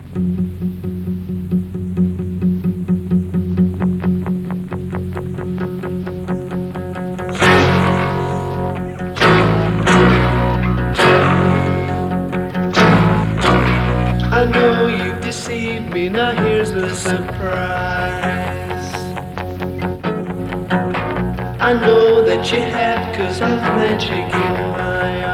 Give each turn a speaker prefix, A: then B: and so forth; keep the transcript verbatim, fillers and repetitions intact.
A: I know you deceived me, now here's the surprise. I know that you have, cause I've magic in my